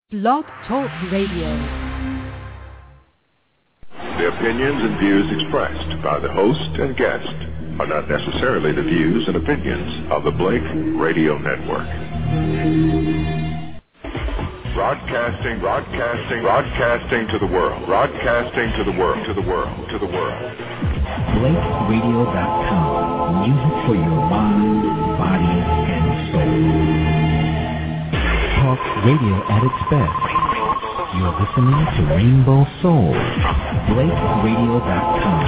Blog Talk Radio. The opinions and views expressed by the host and guest are not necessarily the views and opinions of the Blake Radio Network. Broadcasting to the world. BlakeRadio.com. Music for your mind, body, and soul. Talk radio at its best. You're listening to Rainbow Soul. BlakeRadio.com.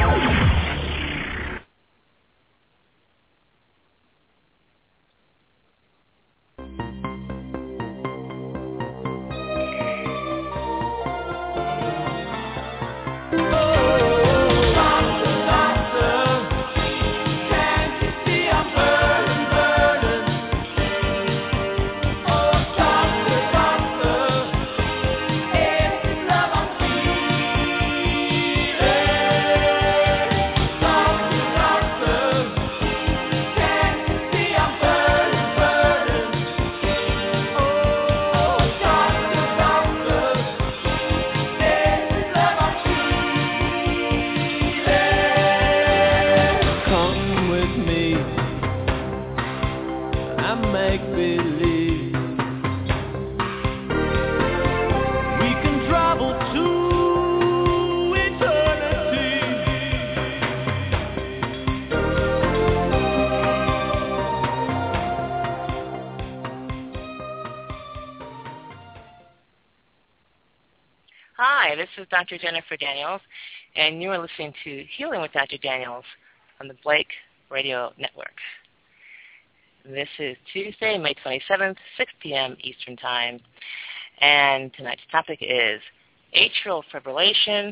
This is Dr. Jennifer Daniels, and you are listening to Healing with Dr. Daniels on the Blake Radio Network. This is Tuesday, May 27th, 6 p.m. Eastern Time, and tonight's topic is atrial fibrillation.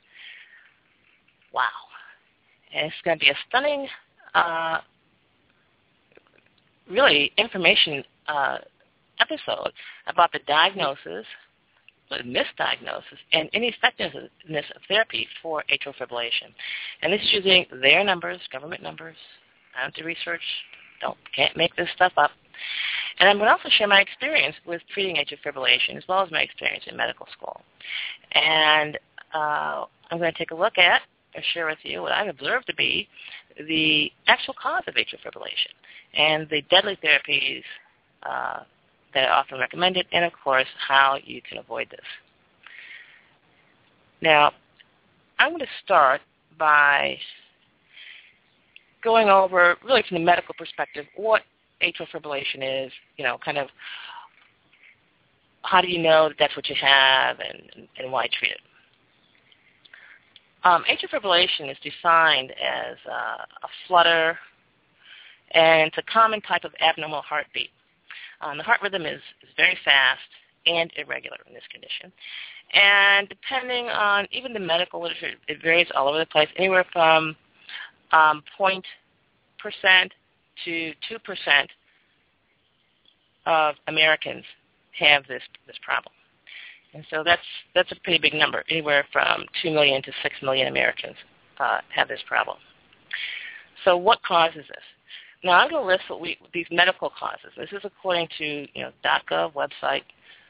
Wow. And it's going to be a stunning, really information episode about the diagnosis, the misdiagnosis, and ineffectiveness of therapy for atrial fibrillation. And this is using their numbers, government numbers. I don't do research. Can't make this stuff up. And I'm going to also share my experience with treating atrial fibrillation as well as my experience in medical school. And I'm going to take a look at or share with you what I've observed to be the actual cause of atrial fibrillation and the deadly therapies that are often recommended, and, of course, how you can avoid this. Now, I'm going to start by going over, really from the medical perspective, what atrial fibrillation is, kind of how do you know that that's what you have and why treat it. Atrial fibrillation is defined as a flutter, and it's a common type of abnormal heartbeat. The heart rhythm is very fast and irregular in this condition. And depending on even the medical literature, it varies all over the place, anywhere from 0.% to 2% of Americans have this problem. And so that's a pretty big number. Anywhere from 2 million to 6 million Americans have this problem. So what causes this? Now, I'm going to list these medical causes. This is according to .gov website,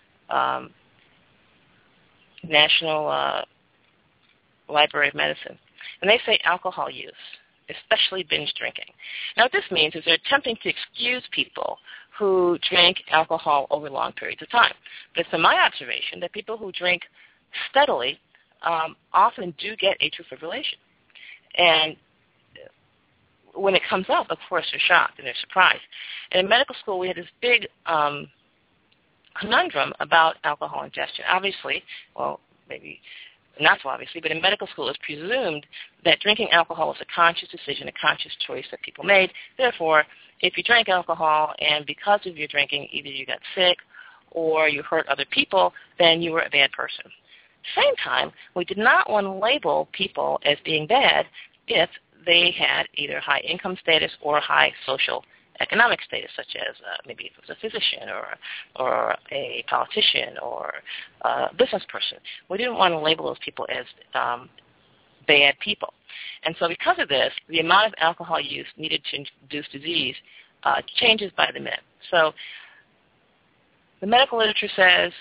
National Library of Medicine. And they say alcohol use, especially binge drinking. Now, what this means is they're attempting to excuse people who drink alcohol over long periods of time. But it's been my observation that people who drink steadily often do get atrial fibrillation. And when it comes up, of course, they're shocked and they're surprised. And in medical school, we had this big conundrum about alcohol ingestion. Obviously, well, maybe not so obviously, but in medical school it's presumed that drinking alcohol was a conscious decision, a conscious choice that people made. Therefore, if you drank alcohol and because of your drinking, either you got sick or you hurt other people, then you were a bad person. At the same time, we did not want to label people as being bad if they had either high income status or high social economic status, such as maybe if it was a physician or a politician or a business person. We didn't want to label those people as bad people. And so because of this, the amount of alcohol use needed to induce disease changes by the minute. So the medical literature says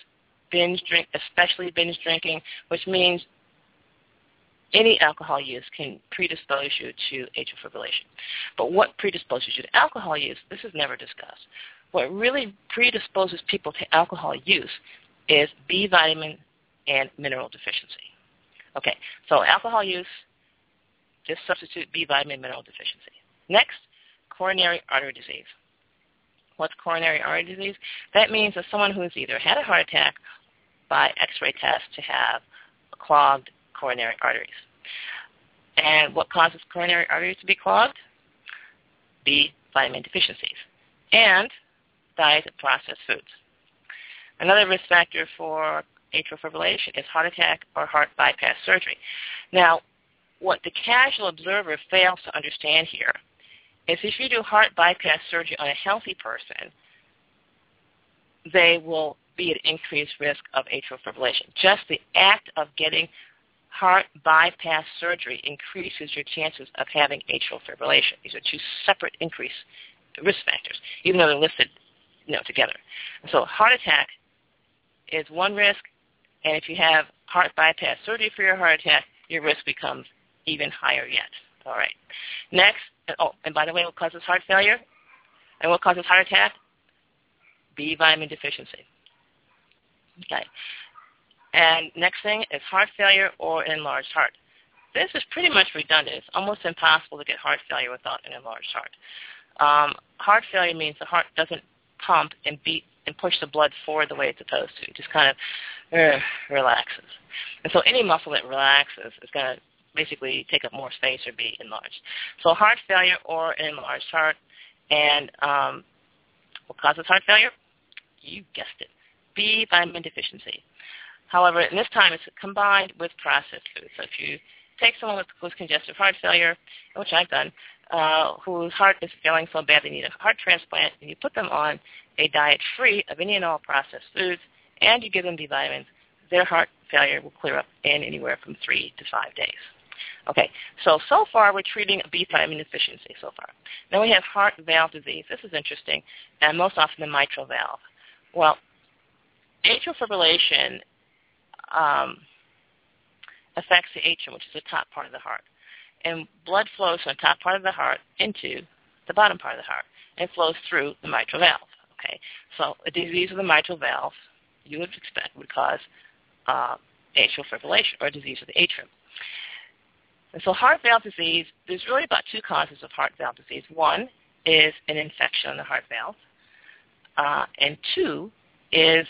binge drink, especially binge drinking, which means any alcohol use can predispose you to atrial fibrillation. But what predisposes you to alcohol use, this is never discussed. What really predisposes people to alcohol use is B vitamin and mineral deficiency. Okay, so alcohol use, just substitute B vitamin and mineral deficiency. Next, coronary artery disease. What's coronary artery disease? That means that someone who's either had a heart attack by X-ray test to have clogged coronary arteries. And what causes coronary arteries to be clogged? B vitamin deficiencies and diet of processed foods. Another risk factor for atrial fibrillation is heart attack or heart bypass surgery. Now, what the casual observer fails to understand here is if you do heart bypass surgery on a healthy person, they will be at increased risk of atrial fibrillation. Just the act of getting heart bypass surgery increases your chances of having atrial fibrillation. These are two separate increased risk factors, even though they're listed, together. And so heart attack is one risk, and if you have heart bypass surgery for your heart attack, your risk becomes even higher yet. All right. Next, and by the way, what causes heart failure and what causes heart attack? B vitamin deficiency. Okay. And next thing is heart failure or an enlarged heart. This is pretty much redundant. It's almost impossible to get heart failure without an enlarged heart. Heart failure means the heart doesn't pump and beat and push the blood forward the way it's supposed to. It just kind of relaxes. And so any muscle that relaxes is going to basically take up more space or be enlarged. So heart failure or an enlarged heart. And what causes heart failure? You guessed it. B vitamin deficiency. However, in this time it's combined with processed food. So if you take someone with congestive heart failure, which I've done, whose heart is failing so bad they need a heart transplant, and you put them on a diet free of any and all processed foods, and you give them B vitamins, their heart failure will clear up in anywhere from 3 to 5 days. Okay, so far we're treating a B vitamin deficiency so far. Then we have heart valve disease. This is interesting, and most often the mitral valve. Well, atrial fibrillation affects the atrium, which is the top part of the heart. And blood flows from the top part of the heart into the bottom part of the heart and flows through the mitral valve. Okay, so a disease of the mitral valve, you would expect, would cause atrial fibrillation or a disease of the atrium. And so heart valve disease, there's really about two causes of heart valve disease. One is an infection on the heart valve, and two is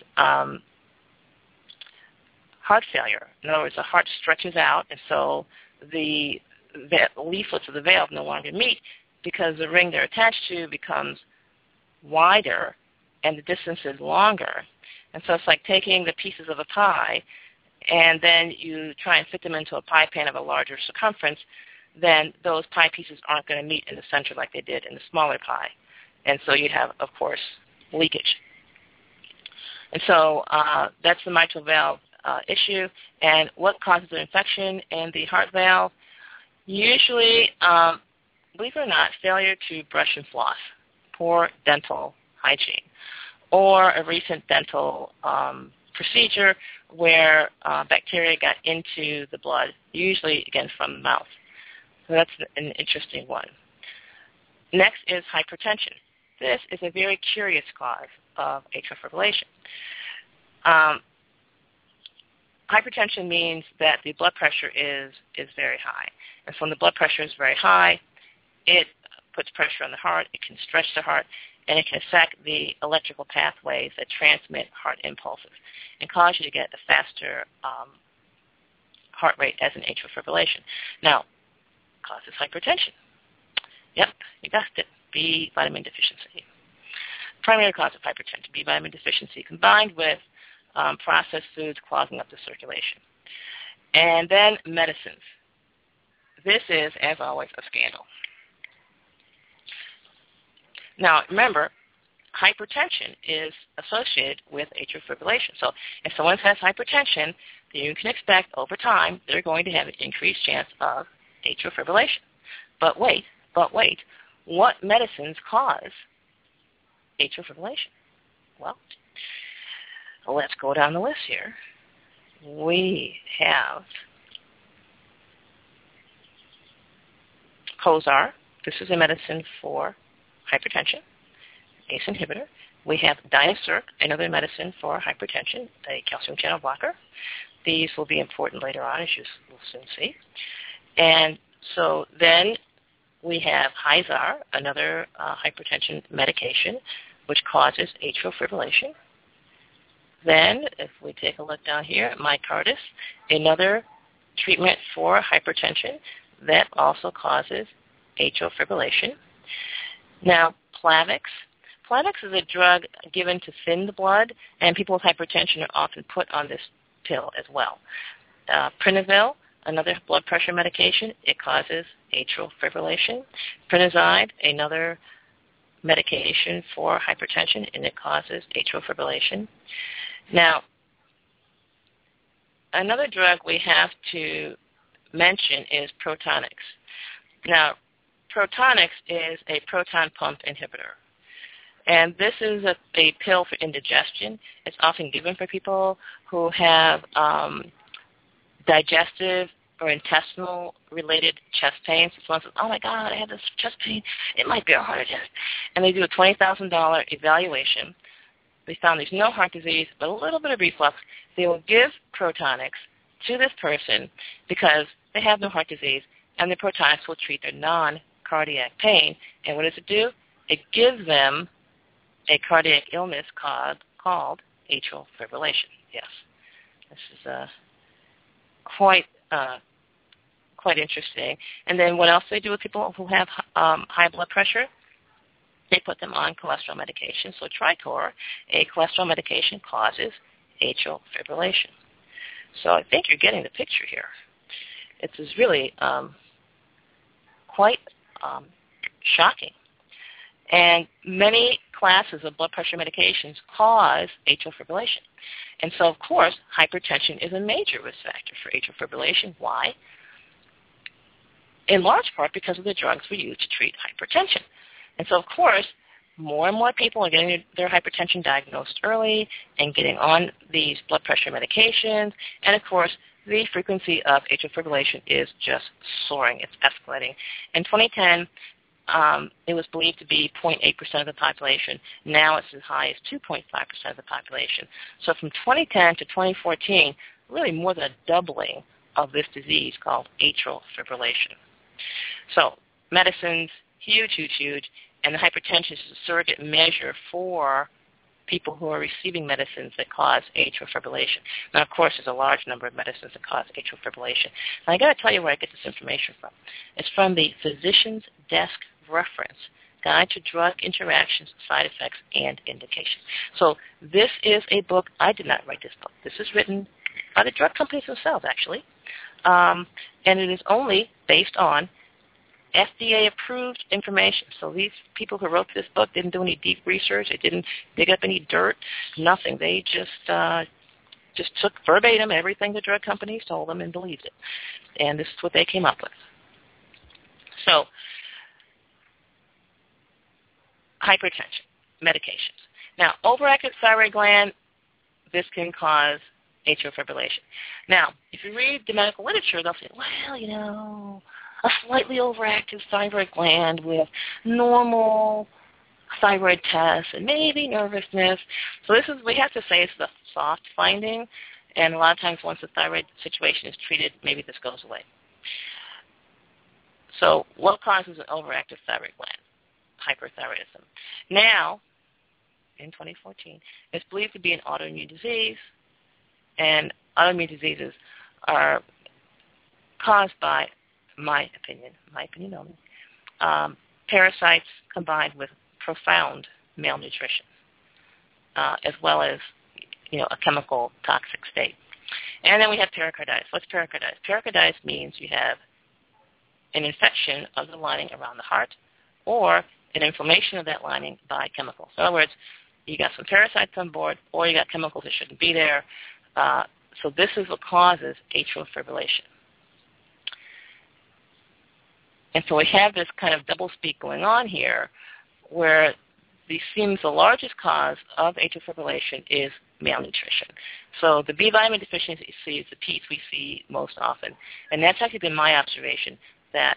heart failure. In other words, the heart stretches out, and so the leaflets of the valve no longer meet because the ring they're attached to becomes wider and the distance is longer. And so it's like taking the pieces of a pie and then you try and fit them into a pie pan of a larger circumference, then those pie pieces aren't going to meet in the center like they did in the smaller pie. And so you have, of course, leakage. And so that's the mitral valve issue. And what causes an infection in the heart valve? Usually, believe it or not, failure to brush and floss, poor dental hygiene, or a recent dental procedure where bacteria got into the blood, usually, again, from the mouth. So that's an interesting one. Next is hypertension. This is a very curious cause of atrial fibrillation. Hypertension means that the blood pressure is very high. And so when the blood pressure is very high, it puts pressure on the heart, it can stretch the heart, and it can affect the electrical pathways that transmit heart impulses and cause you to get a faster heart rate as an atrial fibrillation. Now, causes hypertension. Yep, you guessed it, B vitamin deficiency. Primary cause of hypertension, B vitamin deficiency, combined with processed foods clogging up the circulation. And then medicines. This is, as always, a scandal. Now, remember, hypertension is associated with atrial fibrillation. So if someone has hypertension, then you can expect over time they're going to have an increased chance of atrial fibrillation. But wait, what medicines cause atrial fibrillation? Well, let's go down the list here. We have Cozar. This is a medicine for hypertension, ACE inhibitor. We have Diacerc, another medicine for hypertension, a calcium channel blocker. These will be important later on, as you will soon see. And so then we have Hyzaar, another hypertension medication, which causes atrial fibrillation. Then, if we take a look down here, Micardis, another treatment for hypertension that also causes atrial fibrillation. Now, Plavix. Plavix is a drug given to thin the blood, and people with hypertension are often put on this pill as well. Prinavil, another blood pressure medication, it causes atrial fibrillation. Prinazide, another medication for hypertension, and it causes atrial fibrillation. Now, another drug we have to mention is Protonix. Now, Protonix is a proton pump inhibitor. And this is a pill for indigestion. It's often given for people who have digestive or intestinal-related chest pains. So someone says, oh, my God, I have this chest pain. It might be a heart attack. And they do a $20,000 evaluation. They found there's no heart disease, but a little bit of reflux. They will give Protonix to this person because they have no heart disease, and the Protonix will treat their non-cardiac pain. And what does it do? It gives them a cardiac illness called atrial fibrillation. Yes, this is quite interesting. And then what else do they do with people who have high blood pressure? They put them on cholesterol medication. So Tricor, a cholesterol medication, causes atrial fibrillation. So I think you're getting the picture here. It is really quite shocking. And many classes of blood pressure medications cause atrial fibrillation. And so, of course, hypertension is a major risk factor for atrial fibrillation. Why? In large part because of the drugs we use to treat hypertension. And so, of course, more and more people are getting their hypertension diagnosed early and getting on these blood pressure medications. And, of course, the frequency of atrial fibrillation is just soaring. It's escalating. In 2010, it was believed to be 0.8% of the population. Now it's as high as 2.5% of the population. So from 2010 to 2014, really more than a doubling of this disease called atrial fibrillation. So medicines, huge, huge, huge, and the hypertension is a surrogate measure for people who are receiving medicines that cause atrial fibrillation. Now, of course, there's a large number of medicines that cause atrial fibrillation. And I got to tell you where I get this information from. It's from the Physician's Desk Reference, Guide to Drug Interactions, Side Effects, and Indications. So this is a book. I did not write this book. This is written by the drug companies themselves, actually. And it is only based on FDA-approved information. So these people who wrote this book didn't do any deep research. They didn't dig up any dirt, nothing. They just took verbatim everything the drug companies told them and believed it. And this is what they came up with. So hypertension, medications. Now, overactive thyroid gland, this can cause atrial fibrillation. Now, if you read the medical literature, they'll say, well, you know, a slightly overactive thyroid gland with normal thyroid tests and maybe nervousness. So this is, we have to say it's the soft finding, and a lot of times once the thyroid situation is treated, maybe this goes away. So what causes an overactive thyroid gland? Hyperthyroidism. Now, in 2014, it's believed to be an autoimmune disease, and autoimmune diseases are caused by, my opinion only, parasites combined with profound malnutrition, as well as, a chemical toxic state. And then we have pericarditis. What's pericarditis? Pericarditis means you have an infection of the lining around the heart or an inflammation of that lining by chemicals. In other words, you got some parasites on board or you got chemicals that shouldn't be there. So this is what causes atrial fibrillation. And so we have this kind of doublespeak going on here where seems the largest cause of atrial fibrillation is malnutrition. So the B vitamin deficiency is the piece we see most often. And that's actually been my observation, that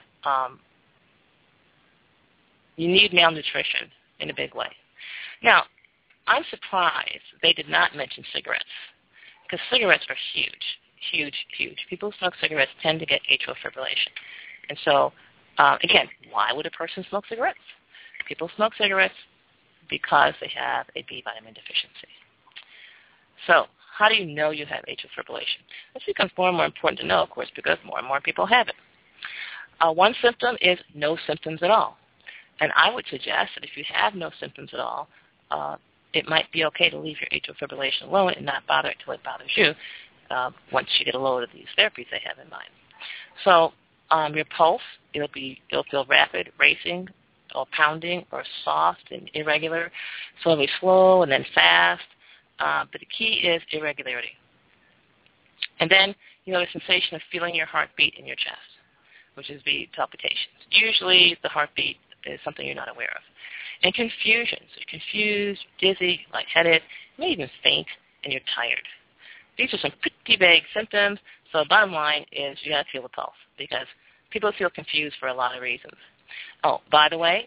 you need malnutrition in a big way. Now, I'm surprised they did not mention cigarettes, because cigarettes are huge, huge, huge. People who smoke cigarettes tend to get atrial fibrillation. And so, again, why would a person smoke cigarettes? People smoke cigarettes because they have a B vitamin deficiency. So how do you know you have atrial fibrillation? This becomes more and more important to know, of course, because more and more people have it. One symptom is no symptoms at all. And I would suggest that if you have no symptoms at all, it might be okay to leave your atrial fibrillation alone and not bother it until it bothers you once you get a load of these therapies they have in mind. So your pulse, it'll feel rapid, racing, or pounding, or soft and irregular. So it'll be slow and then fast. But the key is irregularity. And then the sensation of feeling your heartbeat in your chest, which is the palpitations. Usually the heartbeat is something you're not aware of. And confusion. So you're confused, dizzy, lightheaded, maybe even faint, and you're tired. These are some pretty vague symptoms. So the bottom line is you got to feel the pulse, because people feel confused for a lot of reasons. Oh, by the way,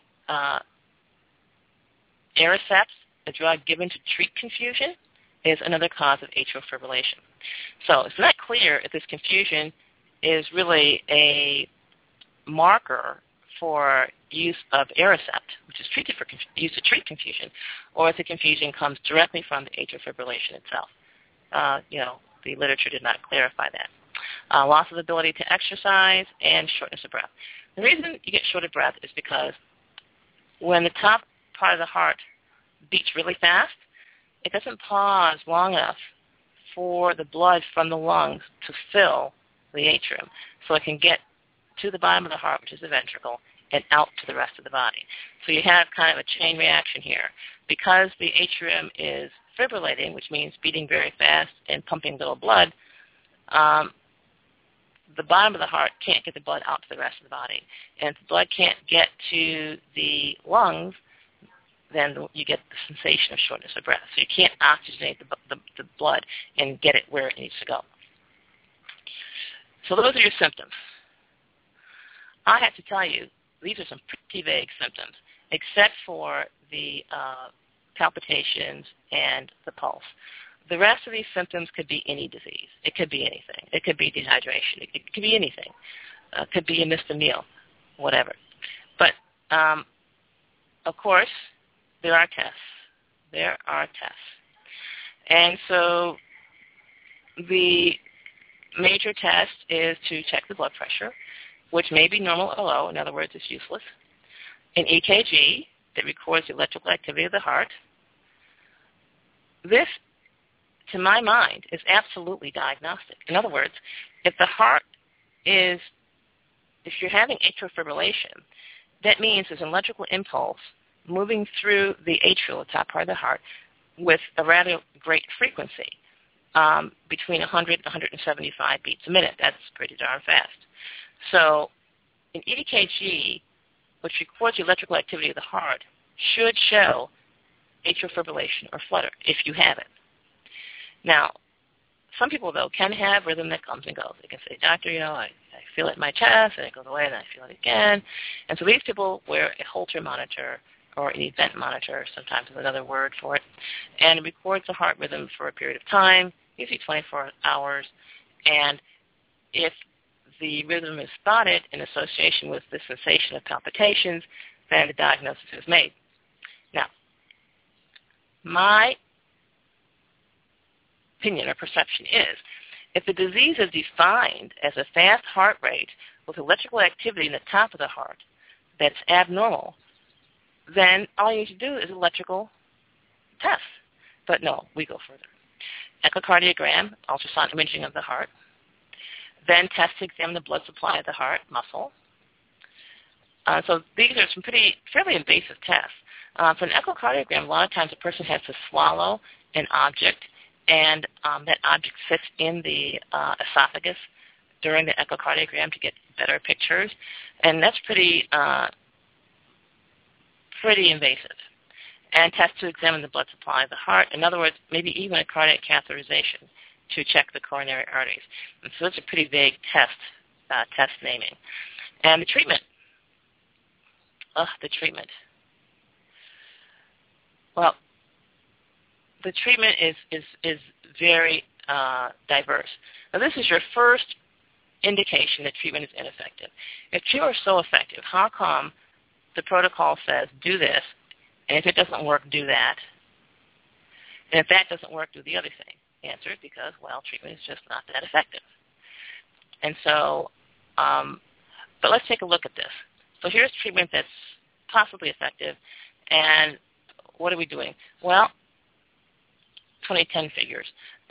Aricept, a drug given to treat confusion, is another cause of atrial fibrillation. So it's not clear if this confusion is really a marker for use of Aricept, which is used to treat confusion, or if the confusion comes directly from the atrial fibrillation itself. The literature did not clarify that. Loss of ability to exercise and shortness of breath. The reason you get short of breath is because when the top part of the heart beats really fast, it doesn't pause long enough for the blood from the lungs to fill the atrium, so it can get to the bottom of the heart, which is the ventricle, and out to the rest of the body. So you have kind of a chain reaction here. Because the atrium is fibrillating, which means beating very fast and pumping little blood, the bottom of the heart can't get the blood out to the rest of the body. And if the blood can't get to the lungs, then you get the sensation of shortness of breath. So you can't oxygenate the blood and get it where it needs to go. So those are your symptoms. I have to tell you, these are some pretty vague symptoms, except for the palpitations and the pulse. The rest of these symptoms could be any disease. It could be anything. It could be dehydration. It could be anything. It could be you missed a meal, whatever. But, of course, there are tests. There are tests. And so the major test is to check the blood pressure, which may be normal or low. In other words, it's useless. An EKG that records the electrical activity of the heart. This, to my mind, is absolutely diagnostic. In other words, if you're having atrial fibrillation, that means there's an electrical impulse moving through the atrial, the top part of the heart, with a rather great frequency, between 100 and 175 beats a minute. That's pretty darn fast. So an EKG, which records the electrical activity of the heart, should show atrial fibrillation or flutter if you have it. Now, some people, though, can have rhythm that comes and goes. They can say, doctor, I feel it in my chest, and it goes away, and I feel it again. And so these people wear a Holter monitor, or an event monitor, sometimes is another word for it, and it records the heart rhythm for a period of time, usually 24 hours. And if the rhythm is spotted in association with the sensation of palpitations, then the diagnosis is made. Now, my opinion or perception is, if the disease is defined as a fast heart rate with electrical activity in the top of the heart that's abnormal, then all you need to do is electrical tests. But no, we go further. Echocardiogram, ultrasonic imaging of the heart. Then tests to examine the blood supply of the heart muscle. So these are some fairly invasive tests. For an echocardiogram, a lot of times a person has to swallow an object, and that object sits in the esophagus during the echocardiogram to get better pictures. And that's pretty invasive. and test to examine the blood supply of the heart. In other words, maybe even a cardiac catheterization to check the coronary arteries. And so it's a pretty vague test naming. And the treatment. The treatment. Well, the treatment is very diverse. Now, this is your first indication that treatment is ineffective. If treatment is so effective, how come the protocol says do this, and if it doesn't work, do that, and if that doesn't work, do the other thing? The answer is because, well, treatment is just not that effective. And so, but let's take a look at this. So here's treatment that's possibly effective, and what are we doing? Well, 2010 figures.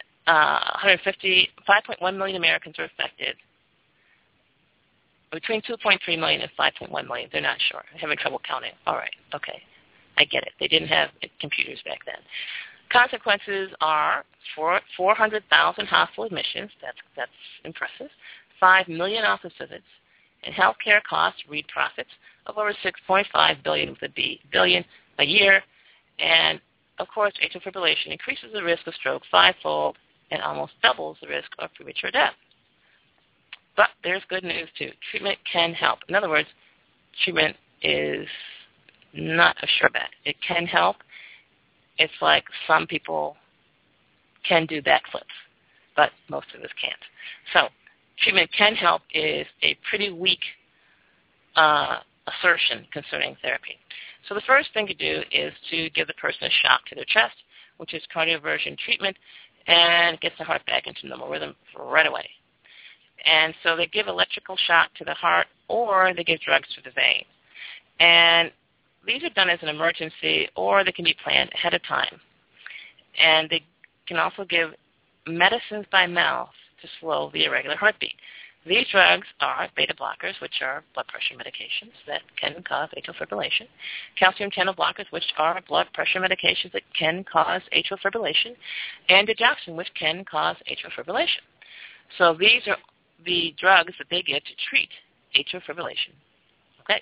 5.1 million Americans are affected. Between 2.3 million and 5.1 million. They're not sure. They're having trouble counting. All right. Okay. I get it. They didn't have computers back then. Consequences are 400,000 hospital admissions. That's impressive. 5 million office visits. And healthcare costs, read profits, of over $6.5 billion with a billion a year. And, of course, atrial fibrillation increases the risk of stroke fivefold and almost doubles the risk of premature death. But there's good news, too. Treatment can help. In other words, treatment is not a sure bet. It can help. It's like some people can do backflips, but most of us can't. So treatment can help is a pretty weak assertion concerning therapy. So the first thing to do is to give the person a shock to their chest, which is cardioversion treatment, and gets the heart back into normal rhythm right away. And so they give electrical shock to the heart, or they give drugs to the vein. And these are done as an emergency, or they can be planned ahead of time. And they can also give medicines by mouth to slow the irregular heartbeat. These drugs are beta blockers, which are blood pressure medications that can cause atrial fibrillation, calcium channel blockers, which are blood pressure medications that can cause atrial fibrillation, and digoxin, which can cause atrial fibrillation. So these are the drugs that they give to treat atrial fibrillation. Okay.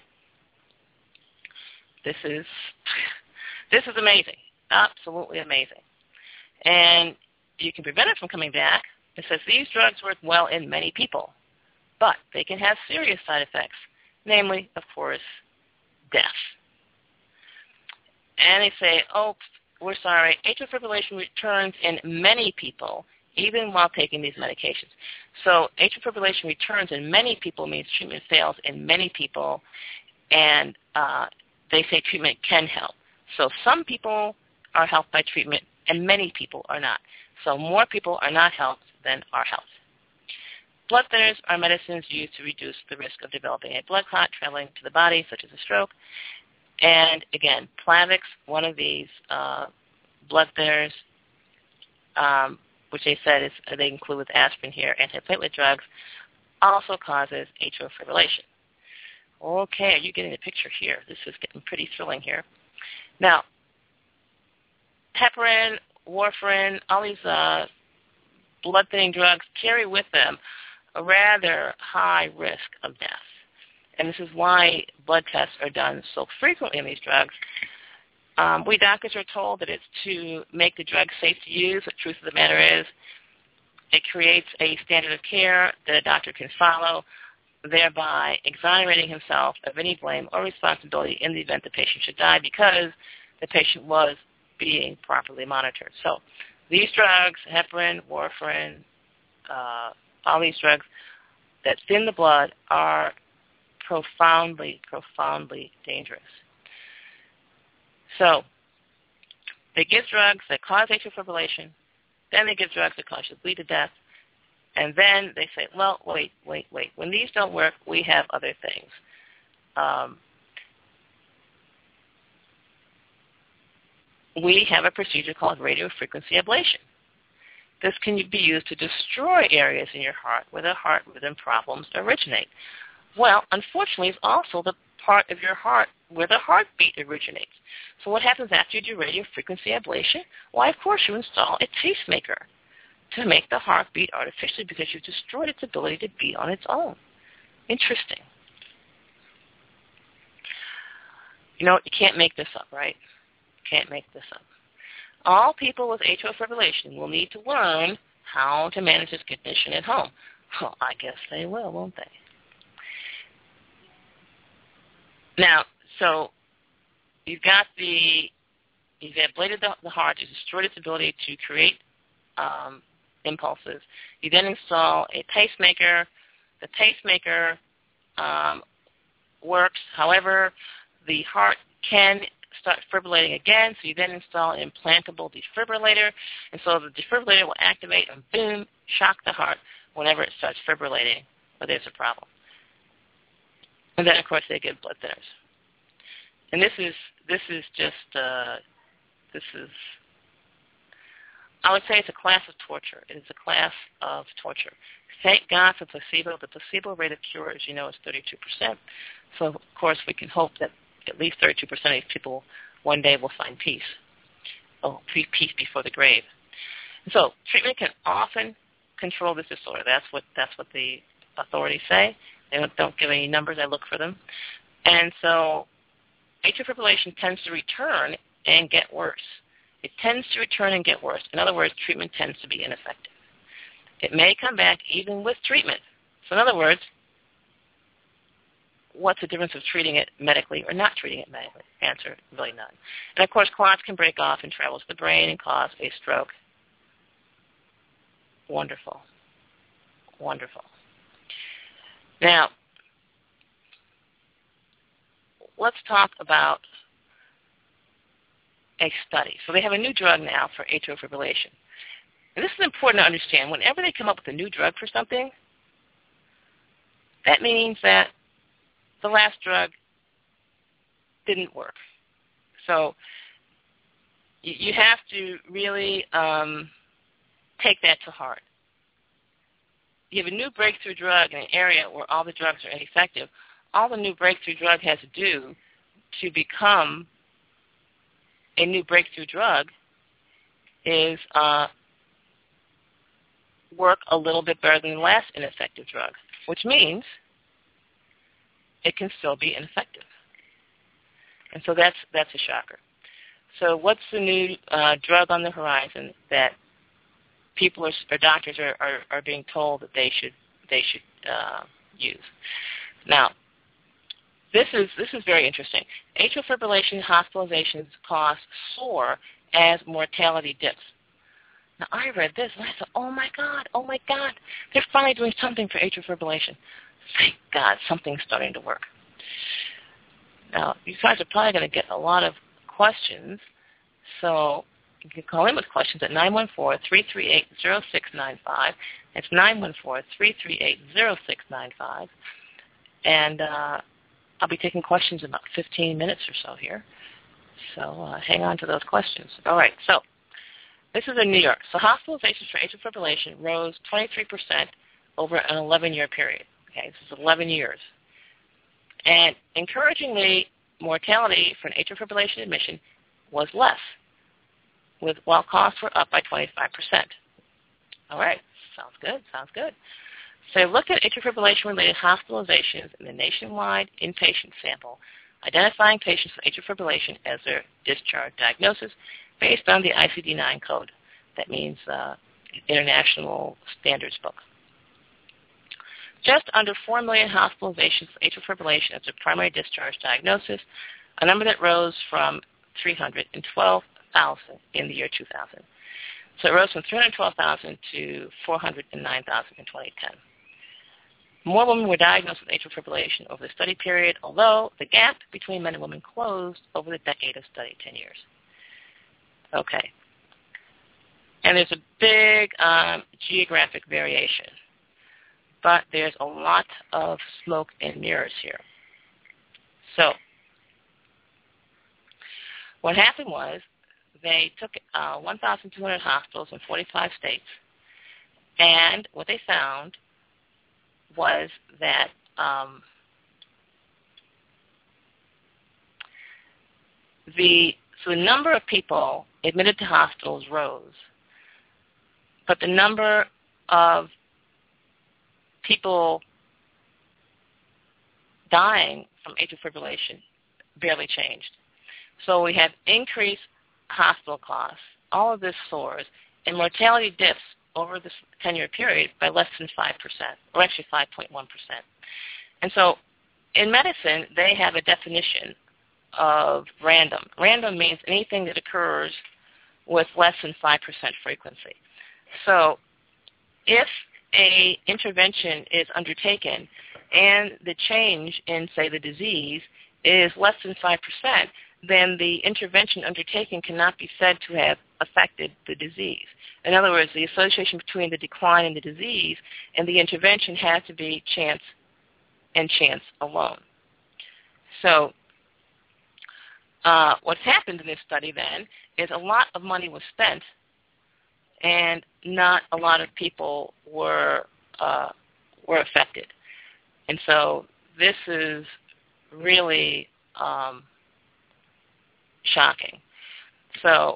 This is amazing, absolutely amazing. And you can prevent it from coming back. It says these drugs work well in many people, but they can have serious side effects, namely, of course, death. And they say, oh, we're sorry, atrial fibrillation returns in many people, even while taking these medications. So atrial fibrillation returns in many people means treatment fails in many people, and they say treatment can help. So some people are helped by treatment, and many people are not. So more people are not helped than are helped. Blood thinners are medicines used to reduce the risk of developing a blood clot traveling to the body, such as a stroke. And again, Plavix, one of these blood thinners, which they said they include with aspirin here, antiplatelet drugs, also causes atrial fibrillation. Okay, are you getting the picture here? This is getting pretty thrilling here. Now, heparin, warfarin, all these blood-thinning drugs carry with them a rather high risk of death. And this is why blood tests are done so frequently in these drugs. We doctors are told that it's to make the drug safe to use. The truth of the matter is it creates a standard of care that a doctor can follow, thereby exonerating himself of any blame or responsibility in the event the patient should die because the patient was being properly monitored. So these drugs, heparin, warfarin, all these drugs that thin the blood are profoundly, profoundly dangerous. So they give drugs that cause atrial fibrillation, then they give drugs that cause you to bleed to death, and then they say, well, wait. When these don't work, we have other things. We have a procedure called radiofrequency ablation. This can be used to destroy areas in your heart where the heart rhythm problems originate. Well, unfortunately, it's also the part of your heart where the heartbeat originates. So what happens after you do radiofrequency ablation? Why, of course, you install a pacemaker to make the heart beat artificially because you've destroyed its ability to beat on its own. Interesting. You know, you can't make this up, right? Can't make this up. All people with atrial fibrillation will need to learn how to manage this condition at home. Well, I guess they will, won't they? Now, so you've ablated the heart to destroy its ability to create impulses. You then install a pacemaker. The pacemaker works. However, the heart can start fibrillating again, so you then install an implantable defibrillator, and so the defibrillator will activate and boom, shock the heart whenever it starts fibrillating or there's a problem. And then, of course, they give blood thinners. And this is I would say it's a class of torture. It is a class of torture. Thank God for placebo. The placebo rate of cure, as you know, is 32%. So, of course, we can hope that at least 32% of these people one day will find peace. Oh, peace before the grave. And so treatment can often control this disorder. That's what the authorities say. They don't give any numbers. I look for them. And so atrial fibrillation tends to return and get worse. It tends to return and get worse. In other words, treatment tends to be ineffective. It may come back even with treatment. So in other words, what's the difference of treating it medically or not treating it medically? Answer, really none. And, of course, clots can break off and travel to the brain and cause a stroke. Wonderful. Wonderful. Now, let's talk about a study. So they have a new drug now for atrial fibrillation. And this is important to understand. Whenever they come up with a new drug for something, that means that the last drug didn't work. So you have to really take that to heart. You have a new breakthrough drug in an area where all the drugs are ineffective. All the new breakthrough drug has to do to become a new breakthrough drug is work a little bit better than the last ineffective drug, which means it can still be ineffective. And so that's a shocker. So what's the new drug on the horizon that people or doctors are being told that they should use? Now, this is very interesting. Atrial fibrillation hospitalizations costs soar as mortality dips. Now, I read this and I thought, oh my God, they're finally doing something for atrial fibrillation. Thank God, something's starting to work. Now, you guys are probably going to get a lot of questions, so you can call in with questions at 914-338-0695. It's 914-338-0695. And I'll be taking questions in about 15 minutes or so here. So hang on to those questions. All right, so this is in New York. So hospitalizations for atrial fibrillation rose 23% over an 11-year period. Okay, this is 11 years. And encouragingly, mortality for an atrial fibrillation admission was less, while costs were up by 25%. All right, sounds good. So look at atrial fibrillation-related hospitalizations in the nationwide inpatient sample, identifying patients with atrial fibrillation as their discharge diagnosis based on the ICD-9 code. That means International Standards Book. Just under 4 million hospitalizations for atrial fibrillation as a primary discharge diagnosis, a number that rose from 312,000 in the year 2000. So it rose from 312,000 to 409,000 in 2010. More women were diagnosed with atrial fibrillation over the study period, although the gap between men and women closed over the decade of study, 10 years. Okay. And there's a big geographic variation, but there's a lot of smoke and mirrors here. So what happened was they took 1,200 hospitals in 45 states, and what they found was that the number of people admitted to hospitals rose, but the number of people dying from atrial fibrillation barely changed. So we had increased hospital costs, all of this soars, and mortality dips over this 10-year period by less than 5%, or actually 5.1%. And so in medicine, they have a definition of random. Random means anything that occurs with less than 5% frequency. So if an intervention is undertaken and the change in, say, the disease is less than 5%, then the intervention undertaken cannot be said to have affected the disease. In other words, the association between the decline in the disease and the intervention has to be chance and chance alone. So what's happened in this study then is a lot of money was spent and not a lot of people were affected. And so this is really shocking. So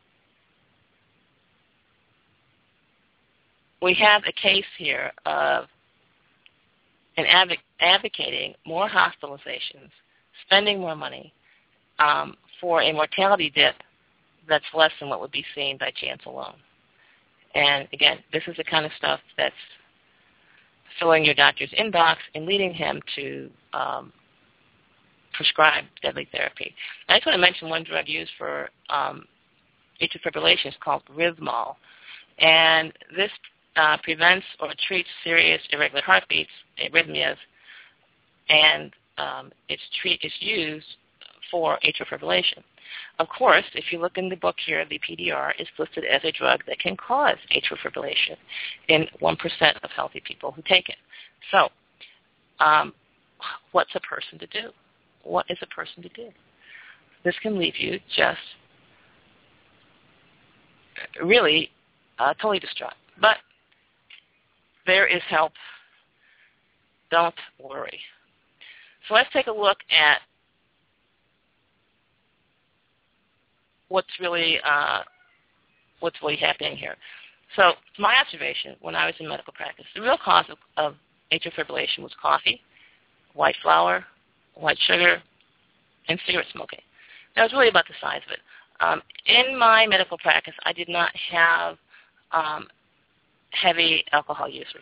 we have a case here of an advocating more hospitalizations, spending more money for a mortality dip that's less than what would be seen by chance alone. And again, this is the kind of stuff that's filling your doctor's inbox and leading him to prescribe deadly therapy. I just want to mention one drug used for atrial fibrillation is called Rhythmol. And this prevents or treats serious irregular heartbeats, arrhythmias, and it's used for atrial fibrillation. Of course, if you look in the book here, the PDR is listed as a drug that can cause atrial fibrillation in 1% of healthy people who take it. So what's a person to do? What is a person to do? This can leave you just really totally distraught. But there is help. Don't worry. So let's take a look at what's really happening here. So my observation when I was in medical practice, the real cause of atrial fibrillation was coffee, white flour, white sugar, and cigarette smoking. That was really about the size of it. In my medical practice, I did not have heavy alcohol users.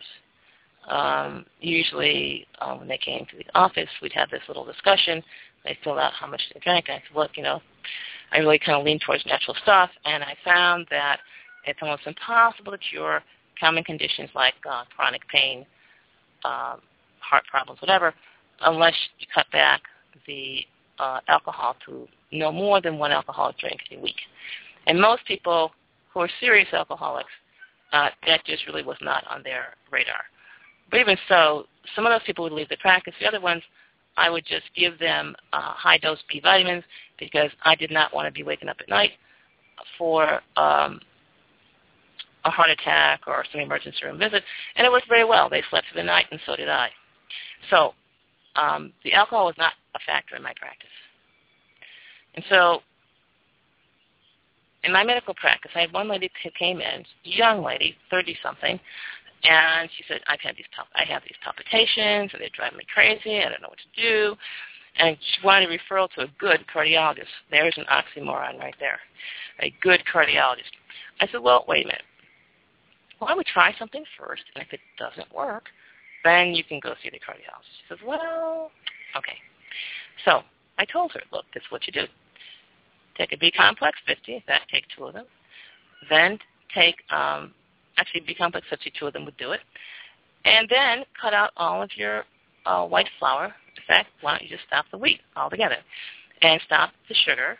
Usually when they came to the office, we'd have this little discussion. They filled out how much they drank. And I said, look, I really kind of lean towards natural stuff, and I found that it's almost impossible to cure common conditions like chronic pain, heart problems, whatever, unless you cut back the alcohol to no more than one alcoholic drink a week. And most people who are serious alcoholics, that just really was not on their radar. But even so, some of those people would leave the practice. The other ones, I would just give them high-dose B vitamins because I did not want to be waking up at night for a heart attack or some emergency room visit. And it worked very well. They slept through the night, and so did I. So the alcohol was not a factor in my practice. And so in my medical practice, I had one lady who came in, young lady, 30-something, and she said, I have these palpitations, and they're driving me crazy. I don't know what to do. And she wanted a referral to a good cardiologist. There's an oxymoron right there, a good cardiologist. I said, well, wait a minute. Why don't we try something first, and if it doesn't work, then you can go see the cardiologist. She says, well, okay. So I told her, look, this is what you do. Take a B-complex 50, in fact, take 2 of them. Then take, actually B-complex 50, 2 of them would do it. And then cut out all of your white flour. In fact, why don't you just stop the wheat altogether? And stop the sugar.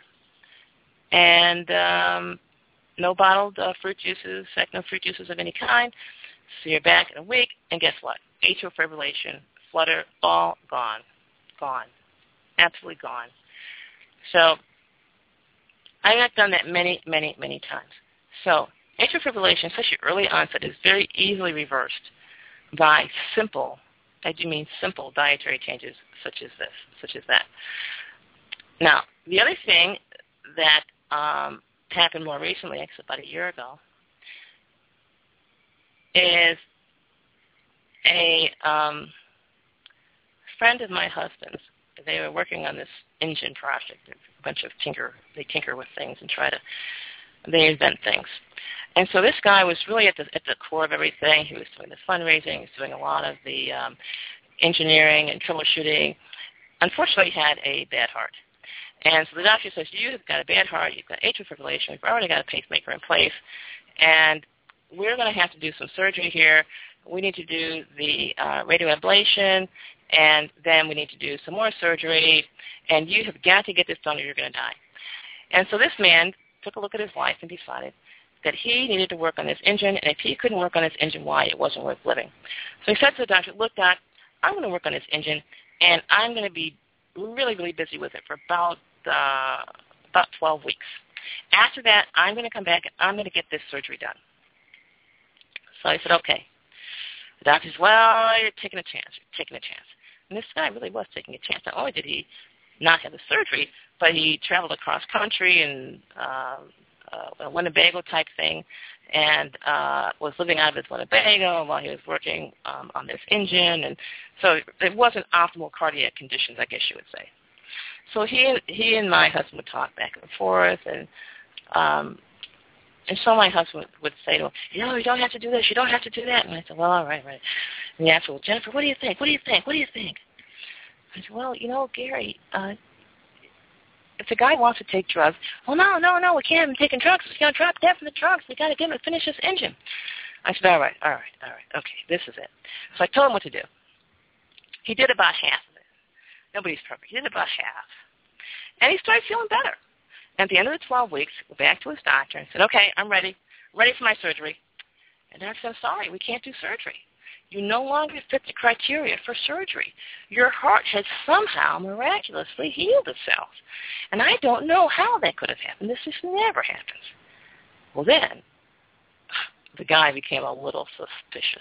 And no bottled fruit juices, no fruit juices of any kind. So you're back in a week, and guess what? Atrial fibrillation, flutter, all gone. Gone. Absolutely gone. So I have done that many, many, many times. So atrial fibrillation, especially early onset, is very easily reversed by simple, I do mean simple dietary changes such as that. Now, the other thing that happened more recently, actually about a year ago, is a friend of my husband's, they were working on this engine project. A bunch of they tinker with things and they invent things. And so this guy was really at the core of everything. He was doing the fundraising. He was doing a lot of the engineering and troubleshooting. Unfortunately, he had a bad heart. And so the doctor says, you've got a bad heart, you've got atrial fibrillation, we've already got a pacemaker in place, and we're going to have to do some surgery here. We need to do the radio ablation, and then we need to do some more surgery, and you have got to get this done or you're going to die. And so this man took a look at his life and decided that he needed to work on this engine, and if he couldn't work on this engine, why? It wasn't worth living. So he said to the doctor, look, Doc, I'm going to work on this engine, and I'm going to be really, really busy with it for about 12 weeks. After that, I'm going to come back and I'm going to get this surgery done. So I said, okay. The doctor said, well, you're taking a chance. You're taking a chance. And this guy really was taking a chance. Not only did he not have the surgery, but he traveled across country and a Winnebago type thing and was living out of his Winnebago while he was working on this engine. And so it wasn't optimal cardiac conditions, I guess you would say. So he and my husband would talk back and forth, and so my husband would say to him, you don't have to do this, you don't have to do that. And I said, well, all right. And he asked, well, Jennifer, what do you think? What do you think? What do you think? I said, well, Gary, if the guy wants to take drugs, well, no, we can't have him taking drugs. He's going to drop dead from the drugs. We got to get him to finish this engine. I said, all right, okay, this is it. So I told him what to do. He did about half of it. Nobody's perfect. He did about half. And he started feeling better. And at the end of the 12 weeks, he went back to his doctor and said, okay, I'm ready for my surgery. And the doctor said, sorry, we can't do surgery. You no longer fit the criteria for surgery. Your heart has somehow miraculously healed itself. And I don't know how that could have happened. This just never happens. Well, then, the guy became a little suspicious.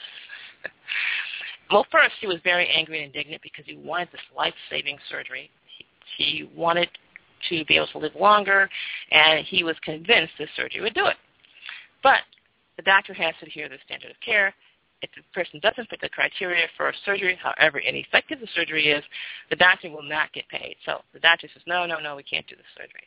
Well, first, he was very angry and indignant because he wanted this life-saving surgery. He wanted to be able to live longer, and he was convinced this surgery would do it. But the doctor has to adhere to the standard of care. If the person doesn't fit the criteria for surgery, however ineffective the surgery is, the doctor will not get paid. So the doctor says, no, we can't do the surgery.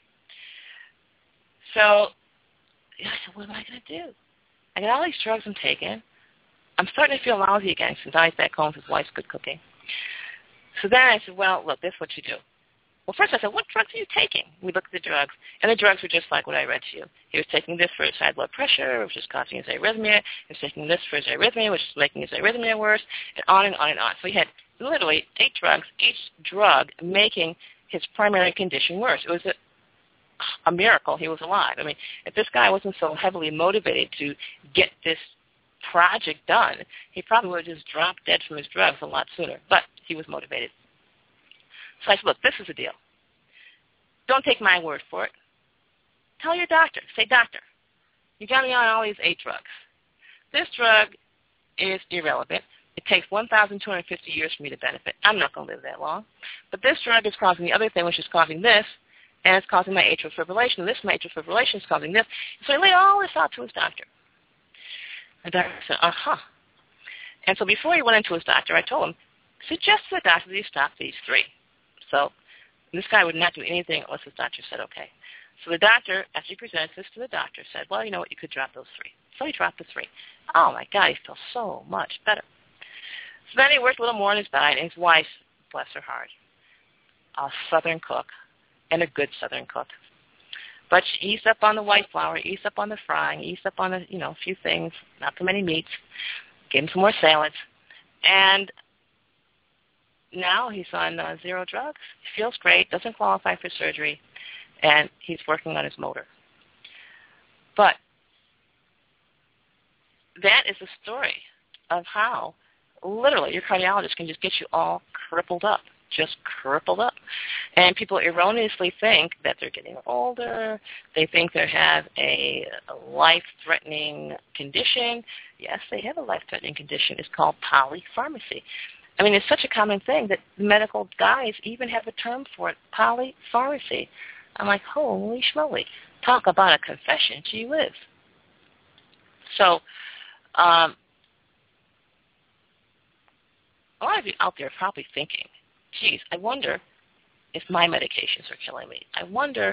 So I said, what am I going to do? I got all these drugs I'm taking. I'm starting to feel lousy again since I was back home because his wife's good cooking. So then I said, well, look, this is what you do. Well, first I said, what drugs are you taking? We looked at the drugs, and the drugs were just like what I read to you. He was taking this for his high blood pressure, which is causing his arrhythmia. He was taking this for his arrhythmia, which is making his arrhythmia worse, and on and on and on. So he had literally 8 drugs, each drug making his primary condition worse. It was a miracle he was alive. I mean, if this guy wasn't so heavily motivated to get this project done, he probably would have just dropped dead from his drugs a lot sooner. But he was motivated. So I said, look, this is the deal. Don't take my word for it. Tell your doctor. Say, doctor, you got me on all these 8 drugs. This drug is irrelevant. It takes 1,250 years for me to benefit. I'm not going to live that long. But this drug is causing the other thing, which is causing this, and it's causing my atrial fibrillation. This my atrial fibrillation is causing this. So he laid all this out to his doctor. The doctor said, uh-huh. And so before he went into his doctor, I told him, suggest to the doctor that he stop these 3. So this guy would not do anything unless his doctor said okay. So the doctor, after he presented this to the doctor, said, well, you know what, you could drop those 3. So he dropped the 3. Oh, my God, he felt so much better. So then he worked a little more on his diet, and his wife, bless her heart, a Southern cook, and a good Southern cook. But she eased up on the white flour, eased up on the frying, eased up on the, a few things, not too many meats, gave him some more salads, and now he's on 0 drugs. He feels great, doesn't qualify for surgery, and he's working on his motor. But that is the story of how literally your cardiologist can just get you all crippled up, just crippled up. And people erroneously think that they're getting older. They think they have a life-threatening condition. Yes, they have a life-threatening condition. It's called polypharmacy. I mean, it's such a common thing that medical guys even have a term for it, polypharmacy. I'm like, holy schmoly. Talk about a confession. Gee whiz. So a lot of you out there are probably thinking, geez, I wonder if my medications are killing me. I wonder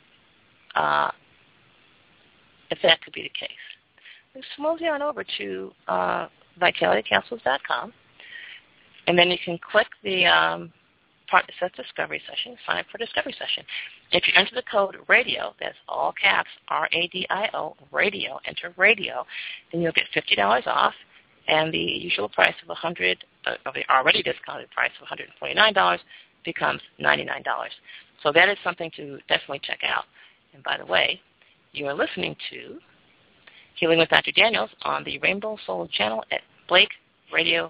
if that could be the case. Just mosey on over to vitalitycapsules.com, and then you can click the part that says Discovery Session, sign up for Discovery Session. If you enter the code RADIO, that's all caps, RADIO, RADIO, enter RADIO, then you'll get $50 off, and the usual price of $100, of the already discounted price of $149 becomes $99. So that is something to definitely check out. And by the way, you are listening to Healing with Dr. Daniels on the Rainbow Soul channel at BlakeRadio.com.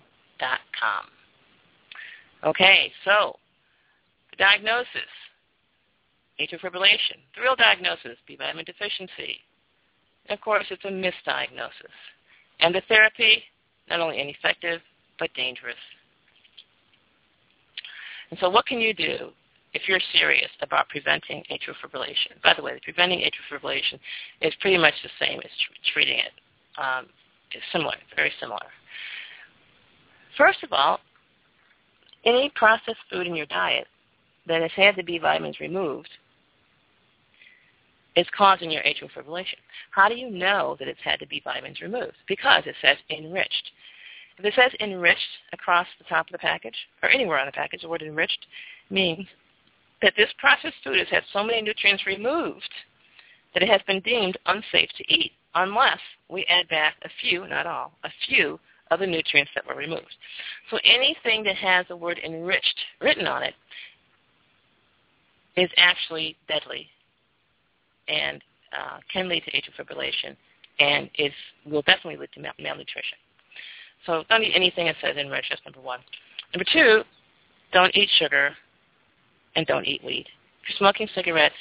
Okay, so the diagnosis, atrial fibrillation. The real diagnosis, B vitamin deficiency. And of course, it's a misdiagnosis. And the therapy, not only ineffective, but dangerous. And so what can you do if you're serious about preventing atrial fibrillation? By the way, preventing atrial fibrillation is pretty much the same as treating it. It's similar, very similar. First of all, any processed food in your diet that has had the B vitamins removed is causing your atrial fibrillation. How do you know that it's had the B vitamins removed? Because it says enriched. If it says enriched across the top of the package, or anywhere on the package, the word enriched means that this processed food has had so many nutrients removed that it has been deemed unsafe to eat unless we add back a few, not all, a few of the nutrients that were removed. So anything that has the word enriched written on it is actually deadly and can lead to atrial fibrillation and will definitely lead to malnutrition. So don't eat anything that says enriched. That's number one. Number two, don't eat sugar and don't eat weed. If you're smoking cigarettes,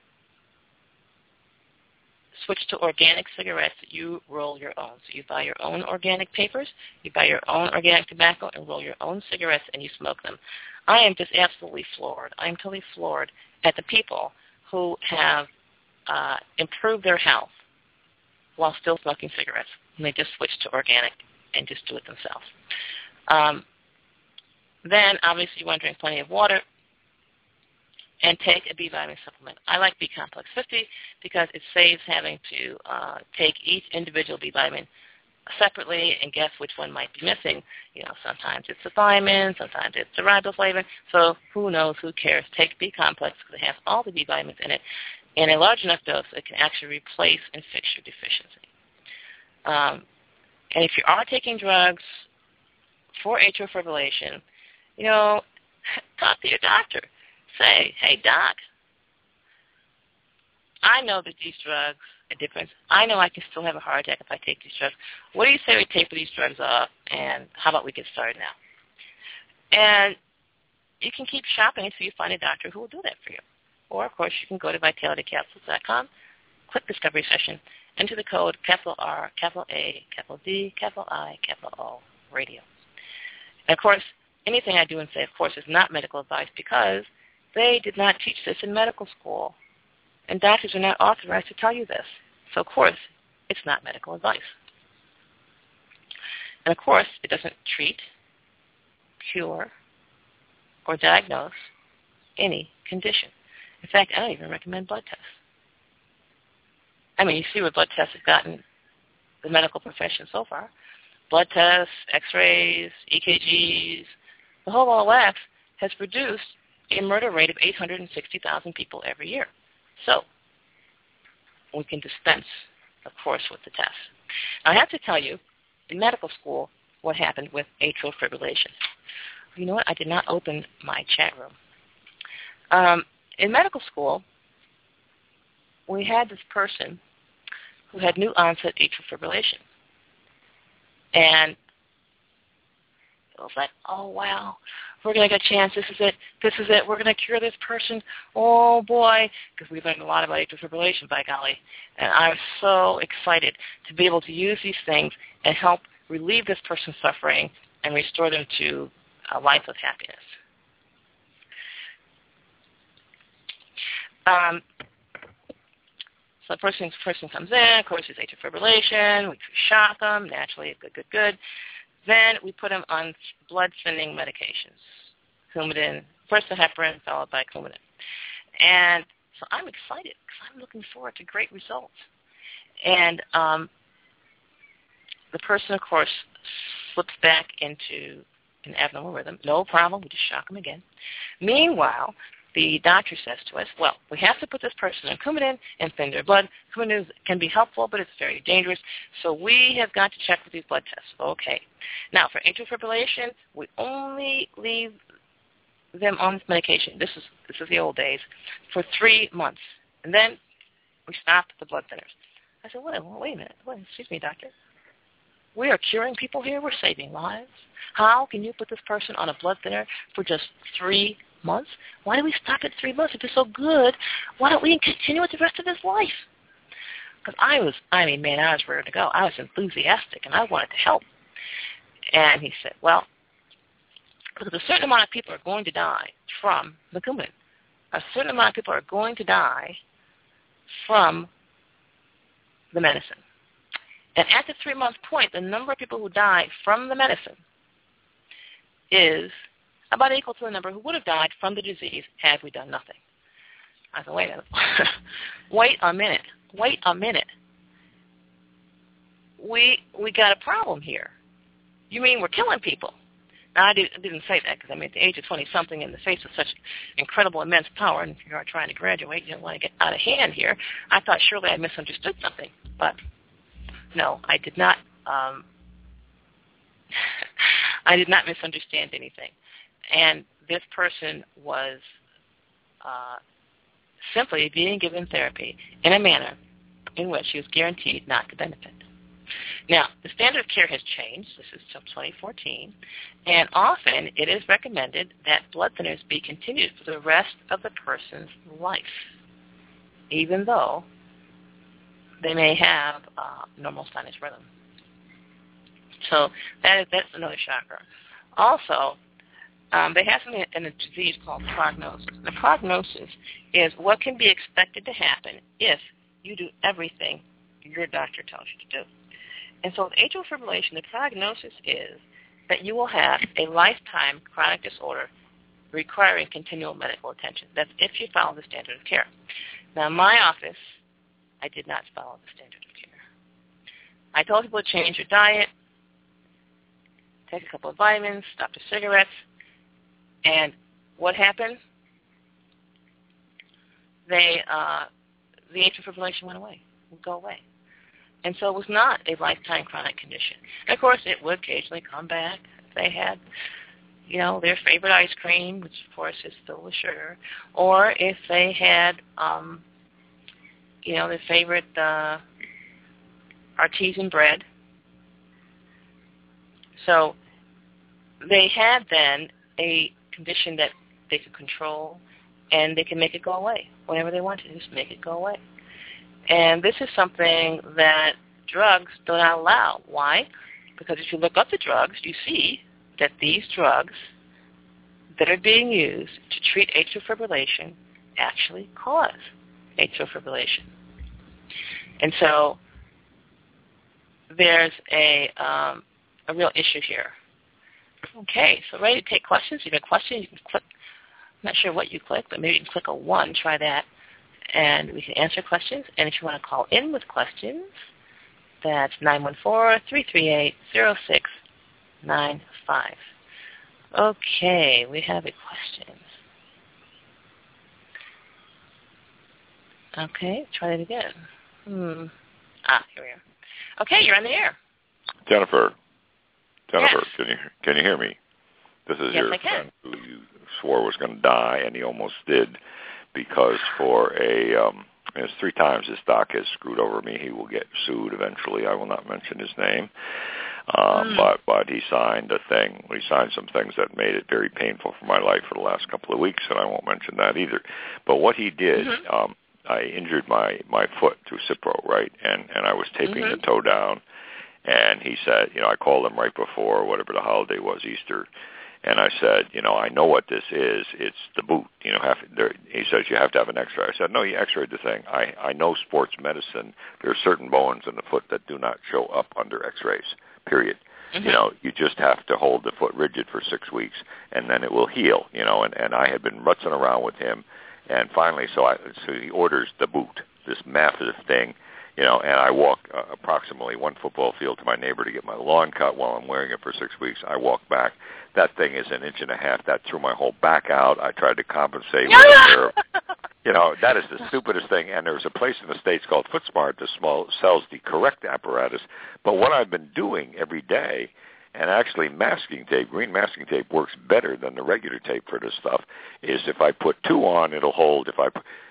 switch to organic cigarettes. You roll your own. So you buy your own organic papers, you buy your own organic tobacco, and roll your own cigarettes, and you smoke them. I am just absolutely floored. I am totally floored at the people who have improved their health while still smoking cigarettes, and they just switch to organic and just do it themselves. Then, obviously, you want to drink plenty of water and take a B vitamin supplement. I like B Complex 50 because it saves having to take each individual B vitamin separately and guess which one might be missing. You know, sometimes it's the thiamine, sometimes it's the riboflavin. So who knows, who cares? Take B Complex because it has all the B vitamins in it in a large enough dose that it can actually replace and fix your deficiency. And if you are taking drugs for atrial fibrillation, you know, talk to your doctor. Say, hey, doc, I know that these drugs are different. I know I can still have a heart attack if I take these drugs. What do you say we taper these drugs off, and how about we get started now? And you can keep shopping until you find a doctor who will do that for you. Or, of course, you can go to vitalitycapsules.com, click Discovery Session, enter the code capital R, capital A, capital D, capital I, capital O, radio. And, of course, anything I do and say, of course, is not medical advice because they did not teach this in medical school, and doctors are not authorized to tell you this. So, of course, it's not medical advice. And, of course, it doesn't treat, cure, or diagnose any condition. In fact, I don't even recommend blood tests. I mean, you see what blood tests have gotten the medical profession so far. Blood tests, x-rays, EKGs, the whole ball of wax has produced a murder rate of 860,000 people every year. So we can dispense, of course, with the test. Now, I have to tell you, in medical school, what happened with atrial fibrillation. You know what? I did not open my chat room. In medical school, we had this person who had new onset atrial fibrillation. And it was like, oh, wow, we're going to get a chance. This is it. We're going to cure this person. Oh, boy, because we learned a lot about atrial fibrillation, by golly. And I was so excited to be able to use these things and help relieve this person's suffering and restore them to a life of happiness. So the person comes in, of course, there's atrial fibrillation. We shock them, naturally, good. Then we put them on blood-thinning medications Coumadin, first the heparin, followed by Coumadin. And so I'm excited because I'm looking forward to great results. And the person, of course, slips back into an abnormal rhythm. No problem. We just shock them again. Meanwhile, the doctor says to us, well, we have to put this person on Coumadin and thin their blood. Coumadin can be helpful, but it's very dangerous. So we have got to check with these blood tests. Okay. Now, for atrial fibrillation, we only leave them on this medication. This is the old days, for 3 months. And then we stop the blood thinners. I said, wait a minute. Excuse me, doctor. We are curing people here. We're saving lives. How can you put this person on a blood thinner for just 3 months? Why do we stop at 3 months? If it's so good, why don't we continue it the rest of his life? Because I was ready to go. I was enthusiastic, and I wanted to help. And he said, well, because a certain amount of people are going to die from the Coumadin. A certain amount of people are going to die from the medicine. And at the 3-month point, the number of people who die from the medicine is about equal to the number who would have died from the disease had we done nothing. I said, wait a minute. Wait a minute. We got a problem here. You mean we're killing people? Now, I didn't say that because, at the age of 20-something, in the face of such incredible, immense power, and if you are trying to graduate, you don't want to get out of hand here, I thought surely I misunderstood something. But no, I did not. I did not misunderstand anything. And this person was simply being given therapy in a manner in which he was guaranteed not to benefit. Now, the standard of care has changed. This is from 2014. And often it is recommended that blood thinners be continued for the rest of the person's life, even though they may have normal sinus rhythm. So that's another shocker. Also, they have something in a disease called prognosis. The prognosis is what can be expected to happen if you do everything your doctor tells you to do. And so with atrial fibrillation, the prognosis is that you will have a lifetime chronic disorder requiring continual medical attention. That's if you follow the standard of care. Now, in my office, I did not follow the standard of care. I told people to change their diet, take a couple of vitamins, stop the cigarettes, and what happened? The atrial fibrillation went away, would go away. And so it was not a lifetime chronic condition. And of course, it would occasionally come back if they had, their favorite ice cream, which of course is filled with sugar, or if they had, their favorite artisan bread. So they had then a condition that they could control, and they can make it go away whenever they want to. Just make it go away. And this is something that drugs do not allow. Why? Because if you look up the drugs, you see that these drugs that are being used to treat atrial fibrillation actually cause atrial fibrillation. And so there's a real issue here. Okay, so ready to take questions? If you have a question, you can click. I'm not sure what you click, but maybe you can click a 1. Try that. And we can answer questions. And if you want to call in with questions, that's 914-338-0695. Okay, we have a question. Okay, try that again. Here we are. Okay, you're on the air. Jennifer, yes. Can you hear me? This is your friend who you swore was going to die, and he almost did. Because for it's 3 times his stock has screwed over me. He will get sued eventually. I will not mention his name. But he signed a thing. He signed some things that made it very painful for my life for the last couple of weeks, and I won't mention that either. But what he did, I injured my foot through Cipro, right? And I was taping the toe down. And he said, I called him right before whatever the holiday was, Easter. And I said, I know what this is. It's the boot. He says, you have to have an x-ray. I said, no, you x-rayed the thing. I know sports medicine. There are certain bones in the foot that do not show up under x-rays, period. You know, you just have to hold the foot rigid for 6 weeks, and then it will heal. You know, and I had been rutzing around with him, and finally, so he orders the boot, this massive thing. You know, and I walk approximately 1 football field to my neighbor to get my lawn cut while I'm wearing it for 6 weeks. I walk back. That thing is 1.5 inches. That threw my whole back out. I tried to compensate with a pair of, you know, that is the stupidest thing. And there's a place in the States called FootSmart that sells the correct apparatus. But what I've been doing every day, and actually masking tape, green masking tape works better than the regular tape for this stuff, is if I put 2 on, it'll hold. If I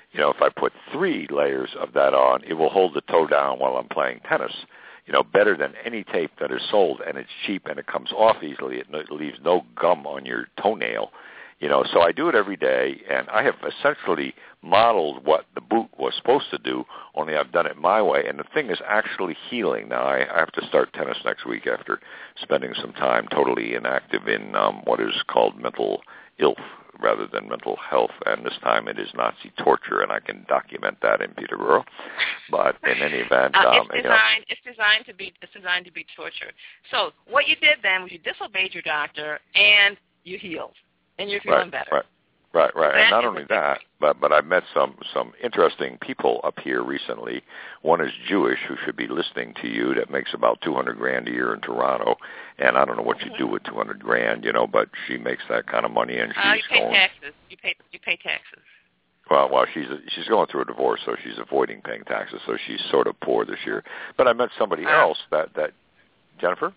put 3 layers of that on, it will hold the toe down while I'm playing tennis. You know, better than any tape that is sold, and it's cheap, and it comes off easily. It leaves no gum on your toenail. You know, so I do it every day, and I have essentially modeled what the boot was supposed to do, only I've done it my way, and the thing is actually healing. Now, I have to start tennis next week after spending some time totally inactive in what is called mental illness rather than mental health, and this time it is Nazi torture, and I can document that in Peterborough. But in any event, it's designed to be torture. So what you did then was you disobeyed your doctor, and you healed, and you're feeling better. Right. And not only that, but I've met some interesting people up here recently. One is Jewish, who should be listening to you, that makes about $200,000 a year in Toronto. And I don't know what you do with $200,000, you know, but she makes that kind of money, and she's you pay taxes. You pay taxes. Well, she's going through a divorce, so she's avoiding paying taxes. So she's sort of poor this year. But I met somebody else that Jennifer.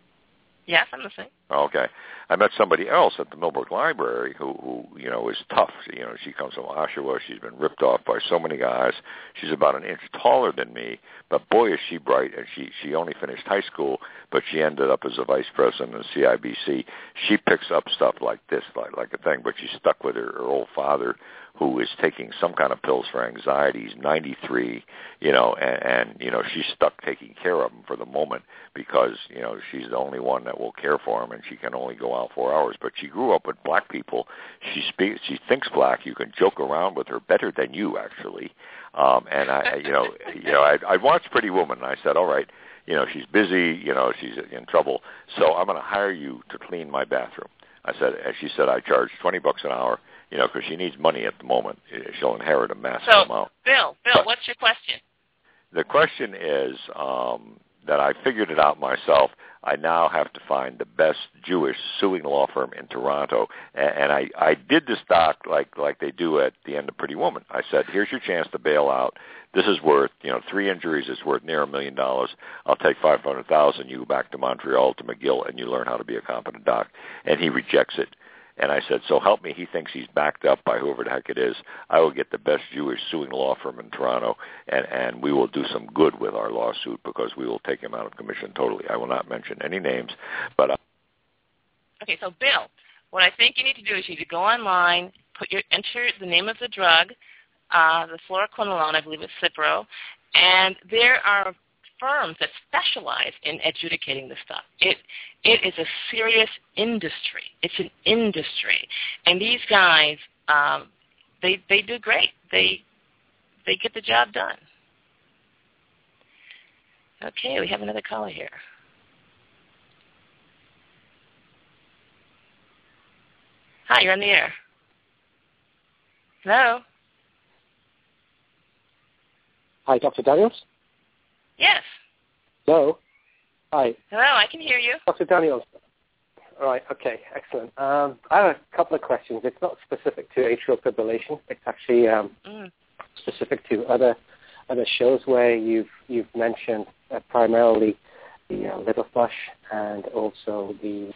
Yes, I'm listening. Okay. I met somebody else at the Millbrook Library who you know, is tough. You know, she comes from Oshawa. She's been ripped off by so many guys. She's about 1 inch taller than me, but boy, is she bright. And she only finished high school, but she ended up as a vice president of CIBC. She picks up stuff like this, like a thing, but she's stuck with her old father, who is taking some kind of pills for anxiety. He's 93, you know, and you know, she's stuck taking care of him for the moment because, you know, she's the only one that will care for him, and she can only go out 4 hours. But she grew up with black people. She thinks black. You can joke around with her better than you, actually. And I watched Pretty Woman, and I said, all right, you know, she's busy, you know, she's in trouble, so I'm going to hire you to clean my bathroom. She said, I charge $20 an hour. You know, because she needs money at the moment. She'll inherit a massive amount. Bill, what's your question? The question is that I figured it out myself. I now have to find the best Jewish suing law firm in Toronto, and I did this doc like they do at the end of Pretty Woman. I said, here's your chance to bail out. This is worth, you know, 3 injuries is worth near $1 million. I'll take $500,000. You go back to Montreal to McGill, and you learn how to be a competent doc. And he rejects it. And I said, so help me. He thinks he's backed up by whoever the heck it is. I will get the best Jewish suing law firm in Toronto, and we will do some good with our lawsuit because we will take him out of commission totally. I will not mention any names, but... Okay, so Bill, what I think you need to do is you need to go online, enter the name of the drug, the fluoroquinolone, I believe it's Cipro, and there are firms that specialize in adjudicating this stuff. It is a serious industry. It's an industry, and these guys, they do great. They get the job done. Okay, we have another caller here. Hi, you're on the air. Hello. Hi, Dr. Daniels? Yes. Hello. Hi. Hello, I can hear you. Dr. Daniels. All right, okay, excellent. I have a couple of questions. It's not specific to atrial fibrillation. It's actually specific to other shows where you've mentioned primarily the liver flush and also the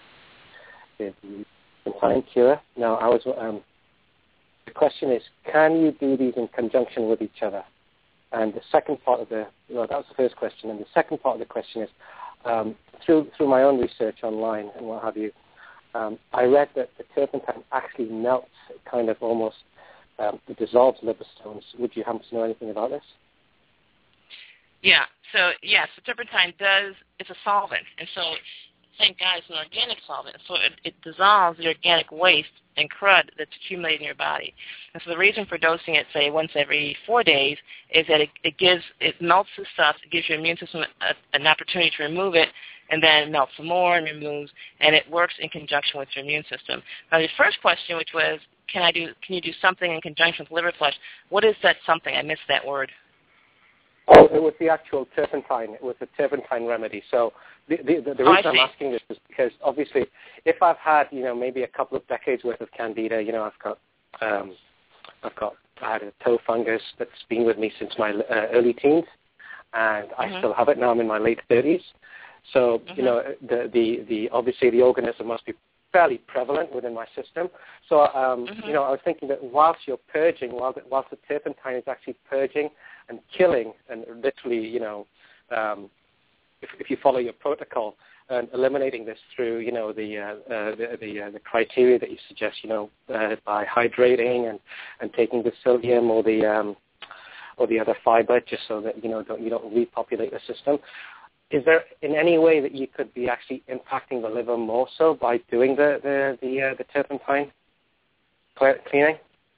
time cure. Now, the question is, can you do these in conjunction with each other? And the second part of that was the first question. And the second part of the question is, through my own research online and what have you, I read that the turpentine actually melts, kind of almost dissolves liver stones. Would you happen to know anything about this? Yeah. So yes, the turpentine it's a solvent, and so thank God it's an organic solvent. So it dissolves the organic waste and crud that's accumulated in your body. And so the reason for dosing it, say, once every 4 days is that it melts the stuff, it gives your immune system an opportunity to remove it, and then melts some more and removes, and it works in conjunction with your immune system. Now, the first question, which was, can you do something in conjunction with liver flush? What is that something? I missed that word. Oh, it was the actual turpentine. It was a turpentine remedy. So the reason I'm asking this is because obviously, if I've had maybe a couple of decades worth of candida, I had a toe fungus that's been with me since my early teens, and I still have it now. I'm in my late 30s. So the obviously the organism must be fairly prevalent within my system. So I was thinking that whilst you're purging, whilst the turpentine is actually purging and killing, and literally, if you follow your protocol, and eliminating this through, the criteria that you suggest, by hydrating and taking the psyllium or the other fiber, just so that you don't repopulate the system. Is there in any way that you could be actually impacting the liver more so by doing the turpentine cleaning?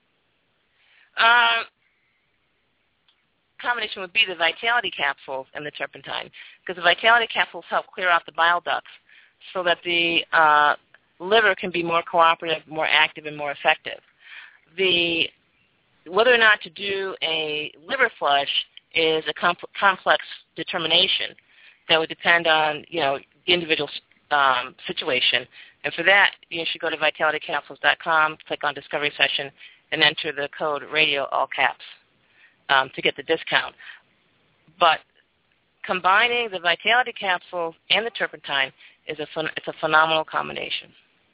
Combination would be the Vitality capsules and the turpentine, because the Vitality capsules help clear out the bile ducts so that the liver can be more cooperative, more active, and more effective. Whether or not to do a liver flush is a complex determination that would depend on the individual situation. And for that, you should go to vitalitycapsules.com, click on Discovery Session, and enter the code radio, all caps, to get the discount. But combining the Vitality capsule and the turpentine it's a phenomenal combination.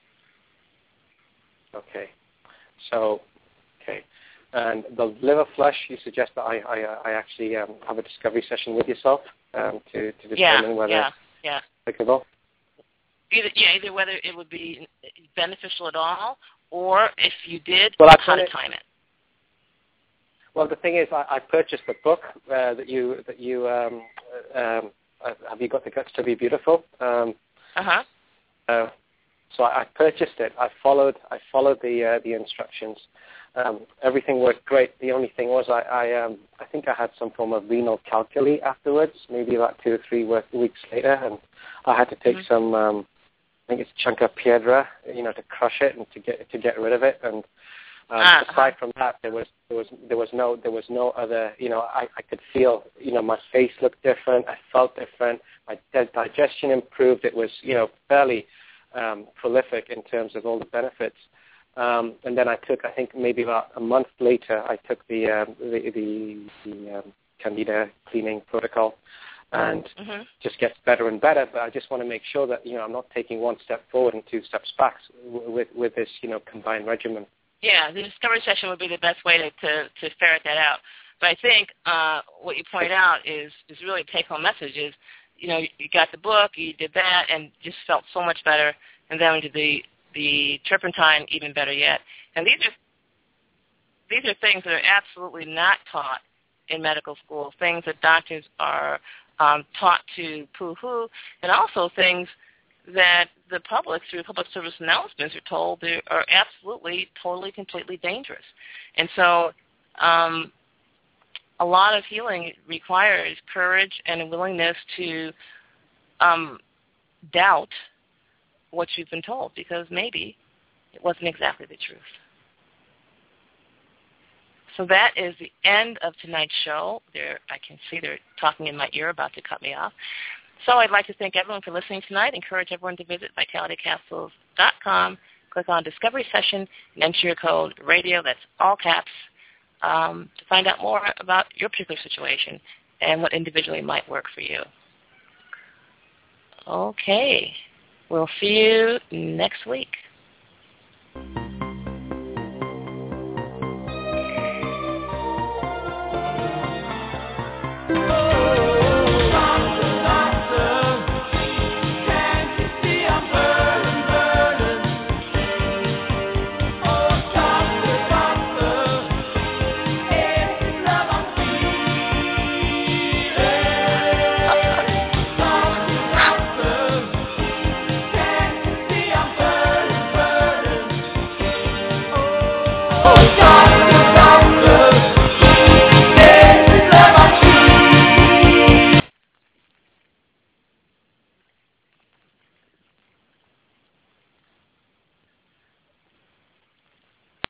Okay. And the liver flush, you suggest that I actually have a discovery session with yourself to determine whether it's applicable? Either whether it would be beneficial at all, or if you did, how to time it. Well, the thing is, I purchased the book that you have you got the guts to be beautiful? So I purchased it. I followed the instructions. Everything worked great. The only thing was I think I had some form of renal calculi afterwards, maybe about 2 or 3 weeks later, and I had to take some I think it's chunka piedra, to crush it and to get rid of it. And aside from that, there was no other. I could feel my face looked different. I felt different. My digestion improved. It was fairly prolific in terms of all the benefits. And then I think maybe about a month later, I took the Candida cleaning protocol, and just gets better and better. But I just want to make sure that I'm not taking 1 step forward and 2 steps back with this combined regimen. Yeah, the discovery session would be the best way to ferret that out. But I think what you point out is really a take-home message is, you got the book, you did that, and just felt so much better, and then into the turpentine, even better yet. And these are things that are absolutely not taught in medical school, things that doctors are taught to poo-hoo, and also things that the public, through public service announcements, are told they are absolutely, totally, completely dangerous. And so a lot of healing requires courage and a willingness to doubt what you've been told, because maybe it wasn't exactly the truth. So that is the end of tonight's show. I can see they're talking in my ear, about to cut me off. So I'd like to thank everyone for listening tonight. Encourage everyone to visit vitalitycapsules.com, click on Discovery Session, and enter your code radio, that's all caps, to find out more about your particular situation and what individually might work for you. Okay. We'll see you next week.